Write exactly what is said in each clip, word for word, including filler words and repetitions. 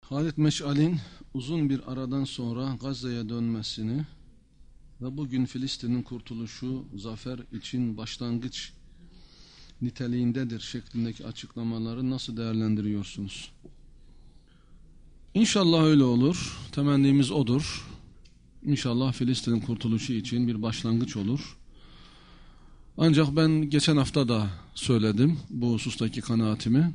Halit Meş'al'in uzun bir aradan sonra Gazze'ye dönmesini ve bugün Filistin'in kurtuluşu zafer için başlangıç niteliğindedir şeklindeki açıklamaları nasıl değerlendiriyorsunuz? İnşallah öyle olur. Temennimiz odur. İnşallah Filistin'in kurtuluşu için bir başlangıç olur. Ancak ben geçen hafta da söyledim bu husustaki kanaatimi.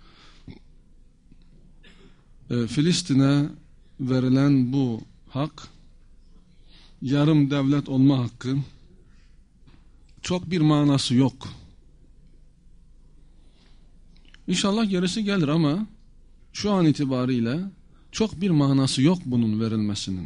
E, Filistin'e verilen bu hak, yarım devlet olma hakkı, çok bir manası yok. İnşallah gerisi gelir ama şu an itibariyle çok bir manası yok bunun verilmesinin.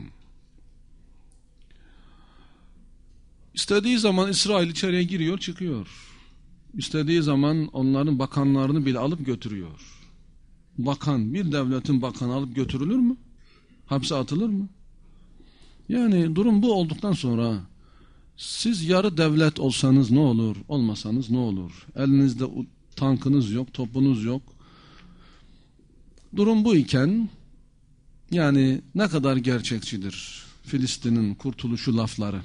İstediği zaman İsrail içeriye giriyor, çıkıyor. İstediği zaman onların bakanlarını bile alıp götürüyor. Bakan, bir devletin bakanı alıp götürülür mü? Hapse atılır mı? Yani durum bu olduktan sonra siz yarı devlet olsanız ne olur, olmasanız ne olur? Elinizde tankınız yok, topunuz yok. Durum bu iken yani ne kadar gerçekçidir Filistin'in kurtuluşu lafları?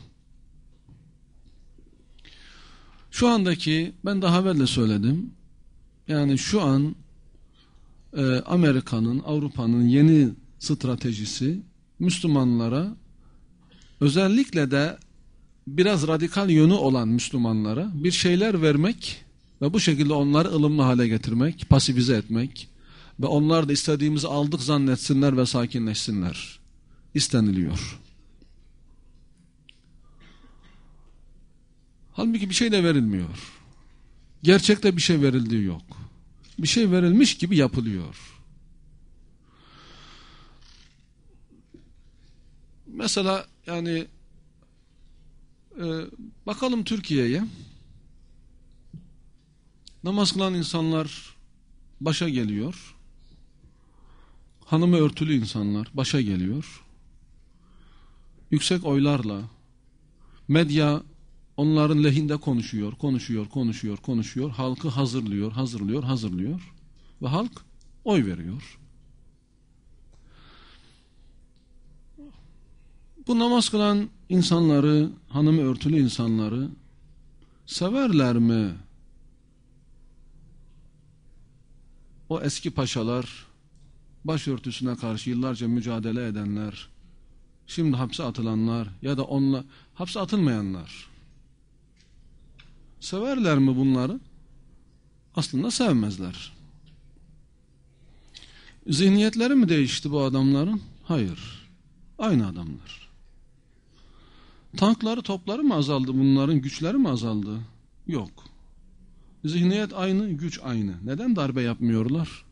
Şu andaki, ben daha evvel de söyledim, yani şu an e, Amerika'nın, Avrupa'nın yeni stratejisi Müslümanlara, özellikle de biraz radikal yönü olan Müslümanlara bir şeyler vermek ve bu şekilde onları ılımlı hale getirmek, pasifize etmek ve onlar da istediğimizi aldık zannetsinler ve sakinleşsinler isteniliyor. Halbuki bir şey de verilmiyor. Gerçekte bir şey verildiği yok. Bir şey verilmiş gibi yapılıyor. Mesela yani e, bakalım Türkiye'ye, namaz kılan insanlar başa geliyor. Hanımı örtülü insanlar başa geliyor. Yüksek oylarla medya onların lehinde konuşuyor, konuşuyor, konuşuyor, konuşuyor. Halkı hazırlıyor, hazırlıyor, hazırlıyor. Ve halk oy veriyor. Bu namaz kılan insanları, hanımı örtülü insanları severler mi? O eski paşalar, başörtüsüne karşı yıllarca mücadele edenler, şimdi hapse atılanlar ya da onunla hapse atılmayanlar. Severler mi bunları? Aslında sevmezler. Zihniyetleri mi değişti bu adamların? Hayır. Aynı adamlar. Tankları, topları mı azaldı bunların? Güçleri mi azaldı? Yok. Zihniyet aynı, güç aynı. Neden darbe yapmıyorlar?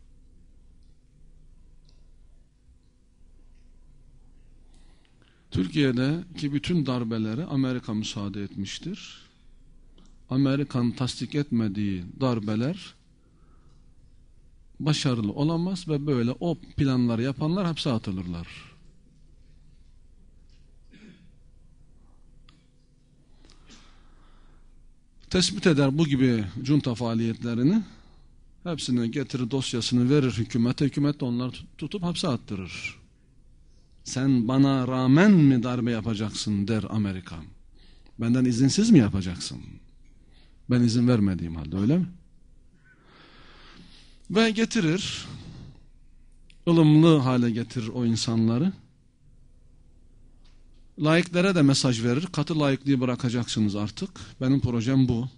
Türkiye'deki bütün darbeleri Amerika müsaade etmiştir. Amerika'nın tasdik etmediği darbeler başarılı olamaz ve böyle o planları yapanlar hapse atılırlar. Tespit eder bu gibi junta faaliyetlerini, hepsini getirir, dosyasını verir hükümete, hükümet de onları tutup hapse attırır. Sen bana rağmen mi darbe yapacaksın der Amerika. Benden izinsiz mi yapacaksın? Ben izin vermediğim halde, öyle mi? Ve getirir, ılımlı hale getirir o insanları. Laiklere de mesaj verir. Katı laikliği bırakacaksınız artık. Benim projem bu.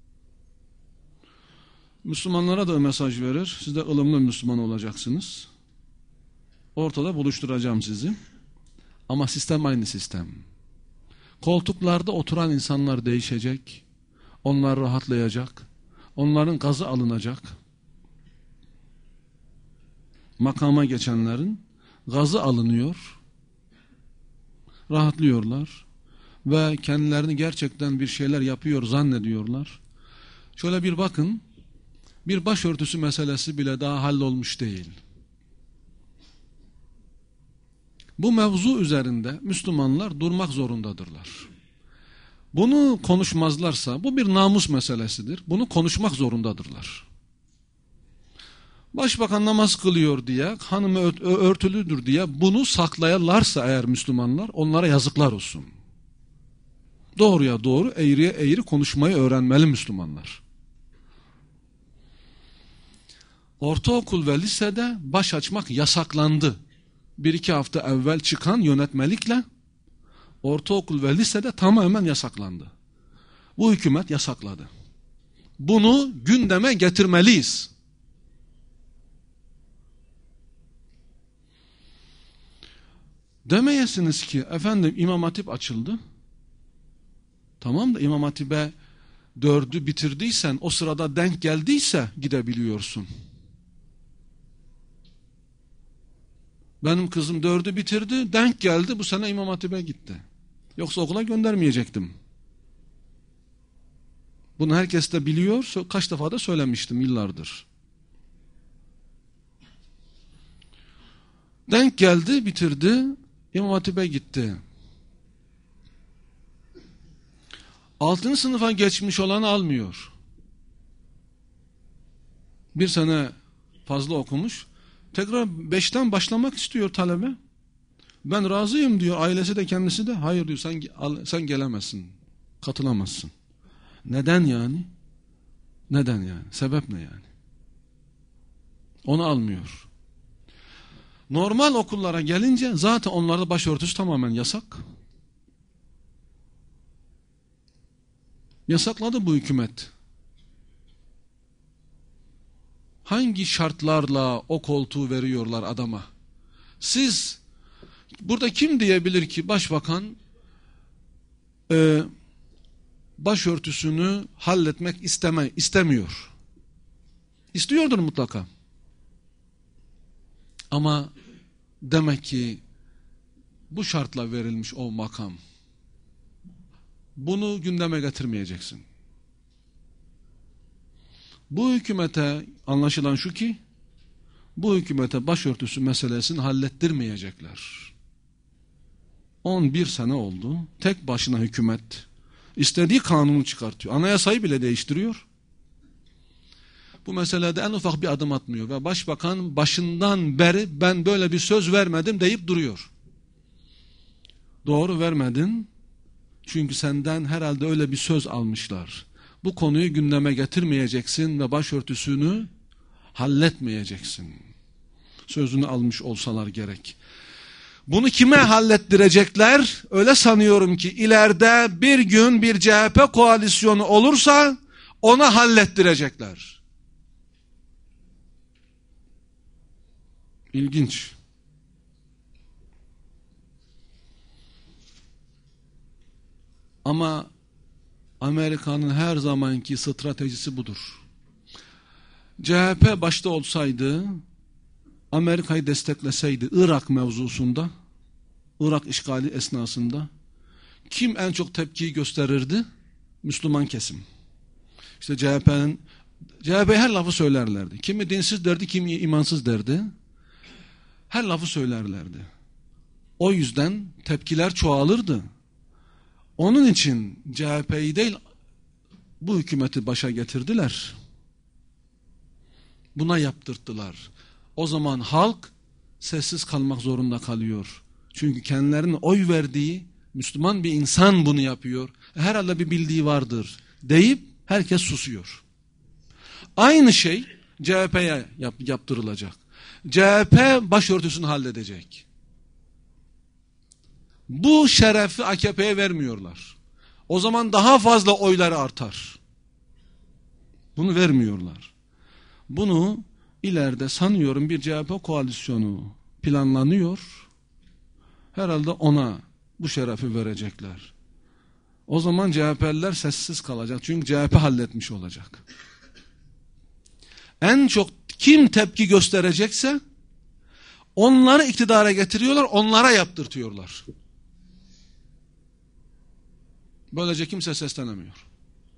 Müslümanlara da mesaj verir. Siz de ılımlı Müslüman olacaksınız. Ortada buluşturacağım sizi. Ama sistem aynı sistem. Koltuklarda oturan insanlar değişecek. Onlar rahatlayacak. Onların gazı alınacak. Makama geçenlerin gazı alınıyor. Rahatlıyorlar. Ve kendilerini gerçekten bir şeyler yapıyor zannediyorlar. Şöyle bir bakın. Bir başörtüsü meselesi bile daha hallolmuş değil. Bu mevzu üzerinde Müslümanlar durmak zorundadırlar. Bunu konuşmazlarsa, bu bir namus meselesidir. Bunu konuşmak zorundadırlar. Başbakan namaz kılıyor diye, hanımı örtülüdür diye bunu saklayanlarsa eğer Müslümanlar, onlara yazıklar olsun. Doğruya doğru, eğriye eğri konuşmayı öğrenmeli Müslümanlar. Ortaokul ve lisede baş açmak yasaklandı. Bir iki hafta evvel çıkan yönetmelikle ortaokul ve lisede tamamen yasaklandı. Bu hükümet yasakladı. Bunu gündeme getirmeliyiz. Demeyesiniz ki efendim İmam Hatip açıldı. Tamam da İmam Hatip'e dördü bitirdiysen, o sırada denk geldiyse gidebiliyorsun. Benim kızım dördü bitirdi, denk geldi, bu sene İmam Hatip'e gitti. Yoksa okula göndermeyecektim. Bunu herkes de biliyor, kaç defa da söylemiştim yıllardır. Denk geldi, bitirdi, İmam Hatip'e gitti. Altıncı sınıfa geçmiş olanı almıyor. Bir sene fazla okumuş. Tekrar beşten başlamak istiyor talebe. Ben razıyım diyor. Ailesi de kendisi de. Hayır diyor, sen, sen gelemezsin. Katılamazsın. Neden yani? Neden yani? Sebep ne yani? Onu almıyor. Normal okullara gelince zaten onlarda başörtüsü tamamen yasak. Yasakladı bu hükümet. Hangi şartlarla o koltuğu veriyorlar adama? Siz, burada kim diyebilir ki başbakan e, başörtüsünü halletmek isteme, istemiyor? İstiyordur mutlaka. Ama demek ki bu şartla verilmiş o makam. Bunu gündeme getirmeyeceksin. Bu hükümete anlaşılan şu ki, bu hükümete başörtüsü meselesini hallettirmeyecekler. on bir sene oldu. Tek başına hükümet istediği kanunu çıkartıyor. Anayasayı bile değiştiriyor. Bu meselede en ufak bir adım atmıyor. Ve başbakan başından beri ben böyle bir söz vermedim deyip duruyor. Doğru, vermedin. Çünkü senden herhalde öyle bir söz almışlar. Bu konuyu gündeme getirmeyeceksin ve başörtüsünü halletmeyeceksin. Sözünü almış olsalar gerek. Bunu kime hallettirecekler? Öyle sanıyorum ki ileride bir gün bir C H P koalisyonu olursa ona hallettirecekler. İlginç. Ama Amerika'nın her zamanki stratejisi budur. C H P başta olsaydı, Amerika'yı destekleseydi Irak mevzusunda, Irak işgali esnasında, kim en çok tepkiyi gösterirdi? Müslüman kesim. İşte C H P'nin, C H P her lafı söylerlerdi. Kimi dinsiz derdi, kimi imansız derdi. Her lafı söylerlerdi. O yüzden tepkiler çoğalırdı. Onun için C H P'yi değil, bu hükümeti başa getirdiler. Buna yaptırttılar. O zaman halk sessiz kalmak zorunda kalıyor. Çünkü kendilerine oy verdiği Müslüman bir insan bunu yapıyor. Herhalde bir bildiği vardır deyip herkes susuyor. Aynı şey C H P'ye yap, yaptırılacak. C H P başörtüsünü halledecek. Bu şerefi A K P'ye vermiyorlar. O zaman daha fazla oyları artar. Bunu vermiyorlar. Bunu ileride sanıyorum bir C H P koalisyonu planlanıyor. Herhalde ona bu şerefi verecekler. O zaman C H P'liler sessiz kalacak. Çünkü C H P halletmiş olacak. En çok kim tepki gösterecekse onları iktidara getiriyorlar, onlara yaptırtıyorlar. Böylece kimse seslenemiyor.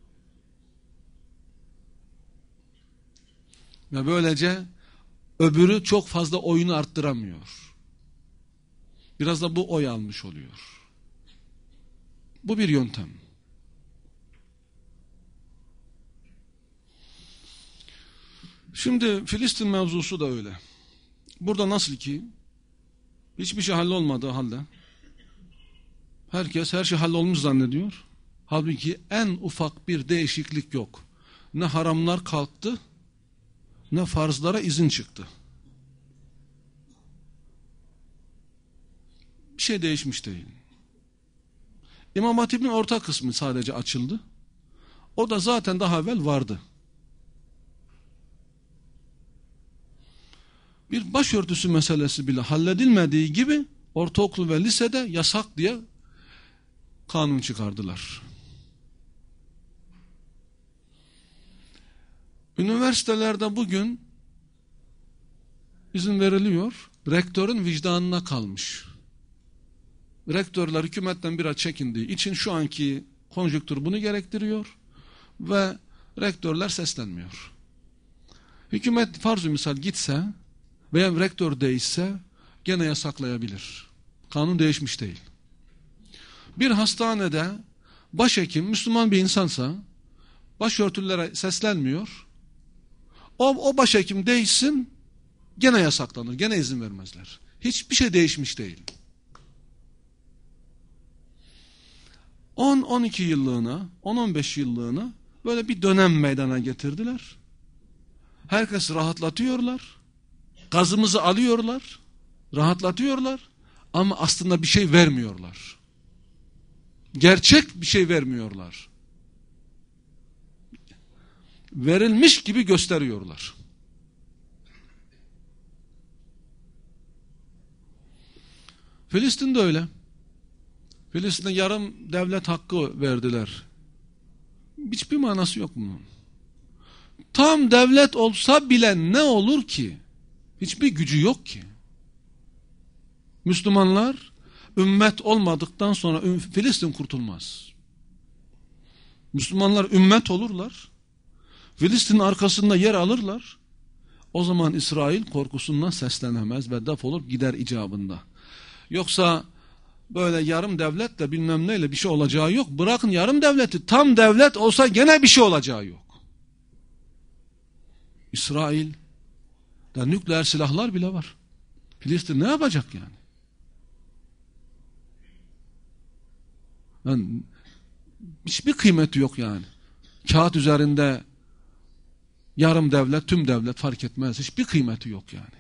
Ve böylece öbürü çok fazla oyunu arttıramıyor. Biraz da bu oy almış oluyor. Bu bir yöntem. Şimdi Filistin mevzusu da öyle. Burada nasıl ki hiçbir şey hallolmadığı halde herkes her şey hallolmuş zannediyor. Halbuki en ufak bir değişiklik yok. Ne haramlar kalktı, ne farzlara izin çıktı. Bir şey değişmiş değil. İmam Hatip'in orta kısmı sadece açıldı. O da zaten daha evvel vardı. Bir başörtüsü meselesi bile halledilmediği gibi ortaokul ve lisede yasak diye kanun çıkardılar. Üniversitelerde bugün izin veriliyor, rektörün vicdanına kalmış. Rektörler hükümetten biraz çekindiği için şu anki konjüktür bunu gerektiriyor ve rektörler seslenmiyor. Hükümet farz-ı misal gitse veya rektör değişse gene yasaklayabilir. Kanun değişmiş değil. Bir hastanede başhekim Müslüman bir insansa başörtülere seslenmiyor. O, o başhekim değişsin gene yasaklanır. Gene izin vermezler. Hiçbir şey değişmiş değil. on on iki yıllığına, on on beş yıllığına böyle bir dönem meydana getirdiler. Herkes rahatlatıyorlar. Gazımızı alıyorlar. Rahatlatıyorlar. Ama aslında bir şey vermiyorlar. Gerçek bir şey vermiyorlar. Verilmiş gibi gösteriyorlar. Filistin'de öyle. Filistin'e yarım devlet hakkı verdiler. Hiçbir manası yok bunun. Tam devlet olsa bile ne olur ki? Hiçbir gücü yok ki. Müslümanlar ümmet olmadıktan sonra Filistin kurtulmaz. Müslümanlar ümmet olurlar. Filistin'in arkasında yer alırlar. O zaman İsrail korkusundan seslenemez ve defolup gider icabında. Yoksa böyle yarım devletle bilmem neyle bir şey olacağı yok. Bırakın yarım devleti, tam devlet olsa gene bir şey olacağı yok. İsrail da nükleer silahlar bile var. Filistin ne yapacak yani? Yani hiçbir kıymeti yok yani. Kağıt üzerinde yarım devlet, tüm devlet fark etmez. Hiçbir kıymeti yok yani.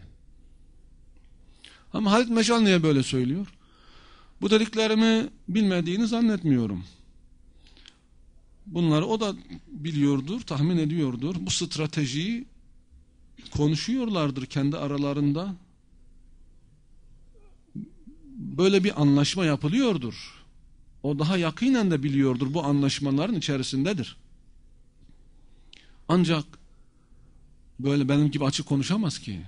Ama Halid Meşal niye böyle söylüyor? Bu dediklerimi bilmediğini zannetmiyorum. Bunları o da biliyordur, tahmin ediyordur. Bu stratejiyi konuşuyorlardır kendi aralarında. Böyle bir anlaşma yapılıyordur. O daha yakinen de biliyordur, bu anlaşmaların içerisindedir. Ancak böyle benim gibi açık konuşamaz ki.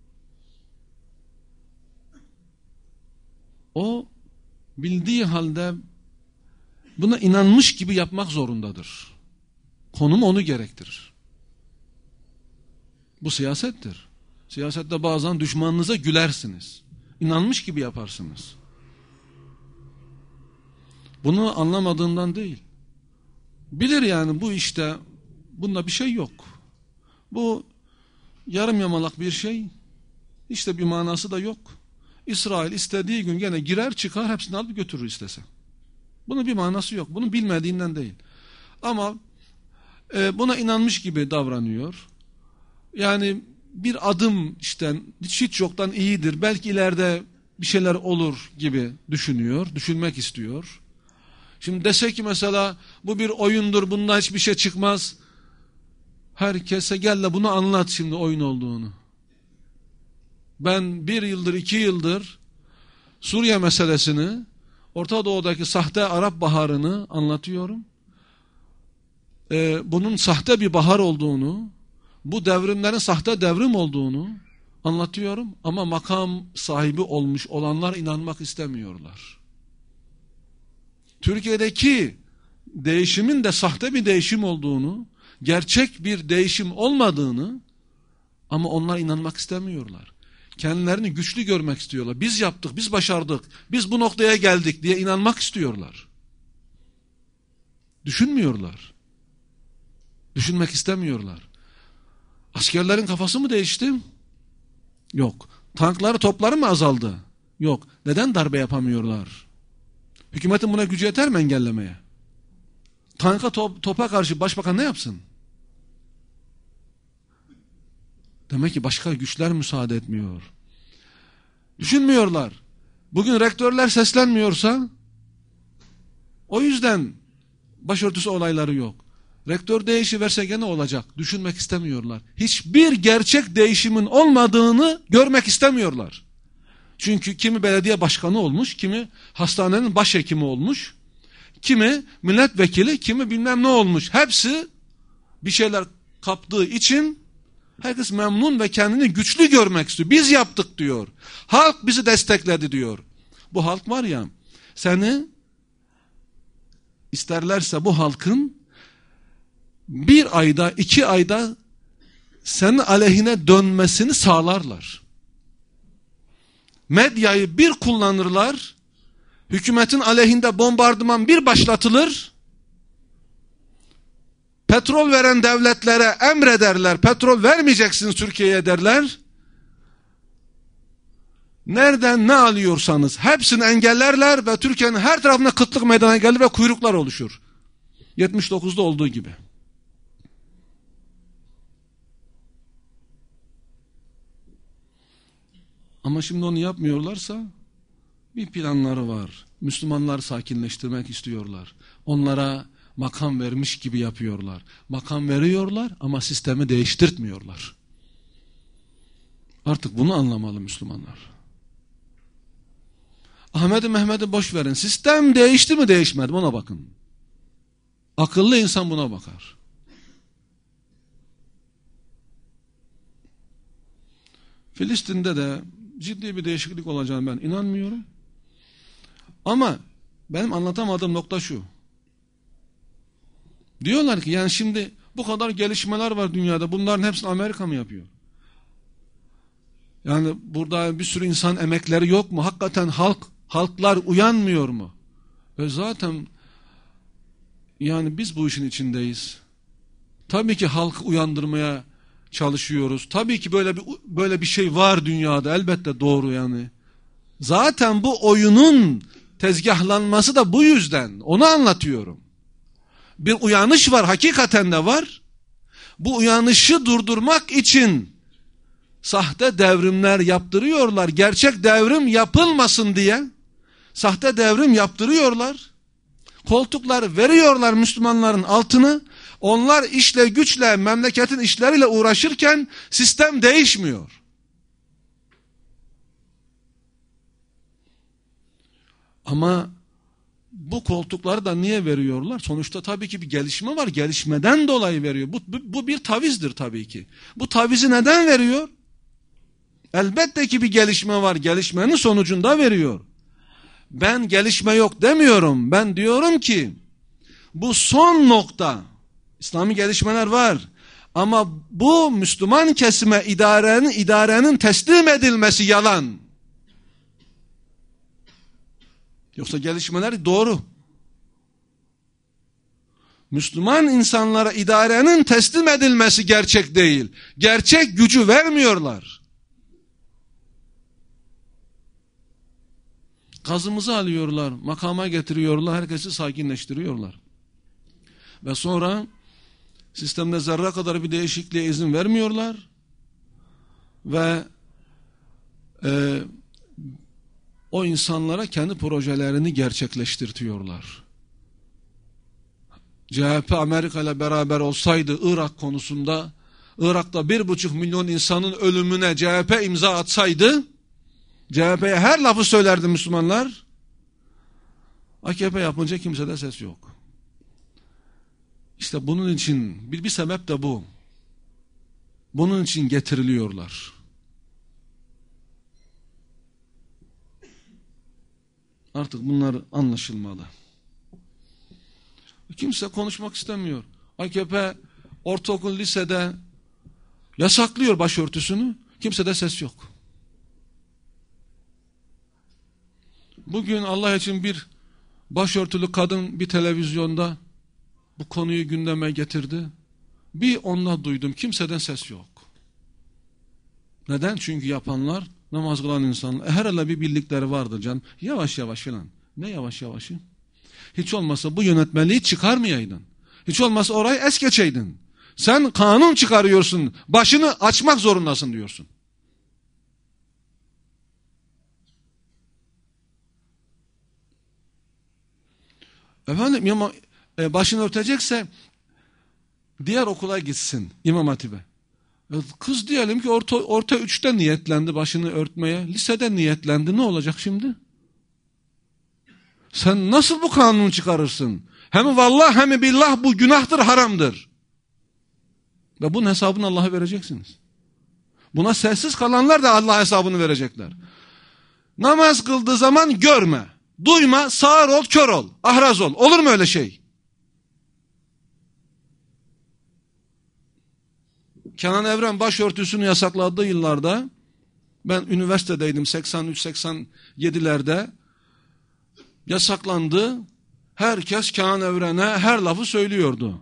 O bildiği halde buna inanmış gibi yapmak zorundadır. Konum onu gerektirir. Bu siyasettir. Siyasette bazen düşmanınıza gülersiniz. İnanmış gibi yaparsınız. Bunu anlamadığından değil. Bilir yani bu işte bunda bir şey yok. Bu yarım yamalak bir şey. İşte bir manası da yok. İsrail istediği gün gene girer çıkar hepsini alıp götürür istese. Bunun bir manası yok. Bunu bilmediğinden değil. Ama e, buna inanmış gibi davranıyor. Yani bir adım işte hiç, hiç yoktan iyidir. Belki ileride bir şeyler olur gibi düşünüyor. Düşünmek istiyor. Şimdi dese ki mesela bu bir oyundur, bundan hiçbir şey çıkmaz. Herkese gel de bunu anlat şimdi oyun olduğunu. Ben bir yıldır, iki yıldır Suriye meselesini, Orta Doğu'daki sahte Arap baharını anlatıyorum. Ee, bunun sahte bir bahar olduğunu, bu devrimlerin sahte devrim olduğunu anlatıyorum. Ama makam sahibi olmuş olanlar inanmak istemiyorlar. Türkiye'deki değişimin de sahte bir değişim olduğunu, gerçek bir değişim olmadığını ama onlar inanmak istemiyorlar. Kendilerini güçlü görmek istiyorlar. Biz yaptık, biz başardık, biz bu noktaya geldik diye inanmak istiyorlar. Düşünmüyorlar. Düşünmek istemiyorlar. Askerlerin kafası mı değişti? Yok. Tankları, topları mı azaldı? Yok. Neden darbe yapamıyorlar? Hükümetin buna gücü yeter mi engellemeye? Tanka, top, topa karşı başbakan ne yapsın? Demek ki başka güçler müsaade etmiyor. Düşünmüyorlar. Bugün rektörler seslenmiyorsa o yüzden başörtüsü olayları yok. Rektör değişiverse gene olacak. Düşünmek istemiyorlar. Hiçbir gerçek değişimin olmadığını görmek istemiyorlar. Çünkü kimi belediye başkanı olmuş, kimi hastanenin başhekimi olmuş, kimi milletvekili, kimi bilmem ne olmuş. Hepsi bir şeyler kaptığı için herkes memnun ve kendini güçlü görmek istiyor. Biz yaptık diyor. Halk bizi destekledi diyor. Bu halk var ya, seni isterlerse bu halkın bir ayda, iki ayda senin aleyhine dönmesini sağlarlar. Medyayı bir kullanırlar, hükümetin aleyhinde bombardıman bir başlatılır, petrol veren devletlere emrederler, petrol vermeyeceksiniz Türkiye'ye derler. Nereden ne alıyorsanız hepsini engellerler ve Türkiye'nin her tarafına kıtlık meydana gelir ve kuyruklar oluşur. yetmiş dokuzda olduğu gibi. Ama şimdi onu yapmıyorlarsa bir planları var. Müslümanları sakinleştirmek istiyorlar. Onlara makam vermiş gibi yapıyorlar. Makam veriyorlar ama sistemi değiştirtmiyorlar. Artık bunu anlamalı Müslümanlar. Ahmet'i Mehmet'i boş verin. Sistem değişti mi değişmedi mi ona bakın. Akıllı insan buna bakar. Filistin'de de ciddi bir değişiklik olacağını ben inanmıyorum. Ama benim anlatamadığım nokta şu. Diyorlar ki yani şimdi bu kadar gelişmeler var dünyada. Bunların hepsini Amerika mı yapıyor? Yani burada bir sürü insan emekleri yok mu? Hakikaten halk, halklar uyanmıyor mu? Ve zaten yani biz bu işin içindeyiz. Tabii ki halkı uyandırmaya çalışıyoruz. Tabii ki böyle bir böyle bir şey var dünyada. Elbette doğru yani. Zaten bu oyunun tezgahlanması da bu yüzden. Onu anlatıyorum. Bir uyanış var, hakikaten de var. Bu uyanışı durdurmak için sahte devrimler yaptırıyorlar. Gerçek devrim yapılmasın diye sahte devrim yaptırıyorlar. Koltuklar veriyorlar Müslümanların altını. Onlar işle güçle, memleketin işleriyle uğraşırken sistem değişmiyor. Ama bu koltukları da niye veriyorlar? Sonuçta tabii ki bir gelişme var. Gelişmeden dolayı veriyor. Bu, bu, bu bir tavizdir tabii ki. Bu tavizi neden veriyor? Elbette ki bir gelişme var. Gelişmenin sonucunda veriyor. Ben gelişme yok demiyorum. Ben diyorum ki bu son nokta. İslami gelişmeler var. Ama bu Müslüman kesime idarenin, idarenin teslim edilmesi yalan. Yoksa gelişmeler doğru. Müslüman insanlara idarenin teslim edilmesi gerçek değil. Gerçek gücü vermiyorlar. Gazımızı alıyorlar, makama getiriyorlar, herkesi sakinleştiriyorlar. Ve sonra sistemde zerre kadar bir değişikliğe izin vermiyorlar. Ve e, o insanlara kendi projelerini gerçekleştirtiyorlar. C H P Amerika ile beraber olsaydı Irak konusunda, Irak'ta bir buçuk milyon insanın ölümüne C H P imza atsaydı, C H P'ye her lafı söylerdi Müslümanlar. A K P yapınca kimsede ses yok. İşte bunun için bir, bir sebep de bu. Bunun için getiriliyorlar. Artık bunlar anlaşılmalı. Kimse konuşmak istemiyor. A K P ortaokul, lisede yasaklıyor başörtüsünü. Kimsede ses yok. Bugün Allah için bir başörtülü kadın bir televizyonda bu konuyu gündeme getirdi. Bir onunla duydum. Kimseden ses yok. Neden? Çünkü yapanlar namaz kılan insanlar. E, herhalde bir bildikleri vardır canım. Yavaş yavaş filan. Ne yavaş yavaşı? Hiç olmazsa bu yönetmeliği çıkarmayaydın. Hiç olmazsa orayı es geçeydin. Sen kanun çıkarıyorsun. Başını açmak zorundasın diyorsun. Efendim imam, e, başını örtecekse diğer okula gitsin, İmam Hatip'e. E, kız diyelim ki orta, orta üçte niyetlendi başını örtmeye. Lisede niyetlendi. Ne olacak şimdi? Sen nasıl bu kanunu çıkarırsın? Hem vallahi hem billah bu günahtır, haramdır. Ve bunun hesabını Allah'a vereceksiniz. Buna sessiz kalanlar da Allah hesabını verecekler. Namaz kıldığı zaman görme, duyma, sağır ol, kör ol, ahraz ol. Olur mu öyle şey? Kenan Evren başörtüsünü yasakladığı yıllarda, ben üniversitedeydim seksen üç seksen yedilerde, yasaklandı. Herkes Kenan Evren'e her lafı söylüyordu.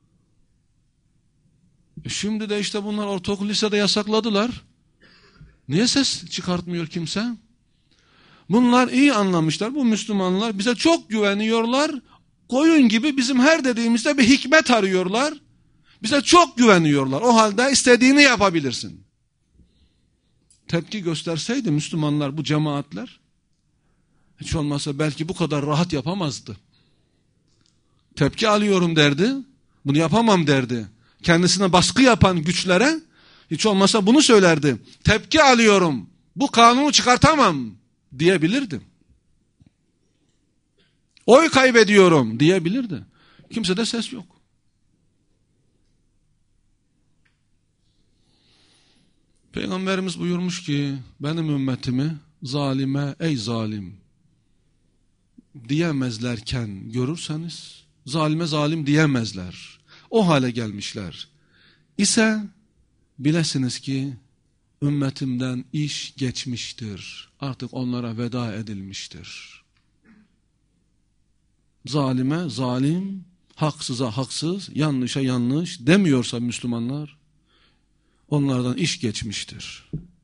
E şimdi de işte bunlar ortaokul lisede yasakladılar. Niye ses çıkartmıyor kimse? Bunlar iyi anlamışlar. Bu Müslümanlar bize çok güveniyorlar. Koyun gibi bizim her dediğimizde bir hikmet arıyorlar. Bize çok güveniyorlar. O halde istediğini yapabilirsin. Tepki gösterseydi Müslümanlar, bu cemaatler, hiç olmazsa belki bu kadar rahat yapamazdı. Tepki alıyorum derdi. Bunu yapamam derdi. Kendisine baskı yapan güçlere hiç olmazsa bunu söylerdi. Tepki alıyorum. Bu kanunu çıkartamam diyebilirdi. Oy kaybediyorum diyebilirdi. Kimsede ses yok. Peygamberimiz buyurmuş ki benim ümmetimi zalime ey zalim diyemezlerken görürseniz, zalime zalim diyemezler. O hale gelmişler. İse bilesiniz ki ümmetimden iş geçmiştir. Artık onlara veda edilmiştir. Zalime zalim, haksıza haksız, yanlışa yanlış demiyorsa Müslümanlar, onlardan iş geçmiştir.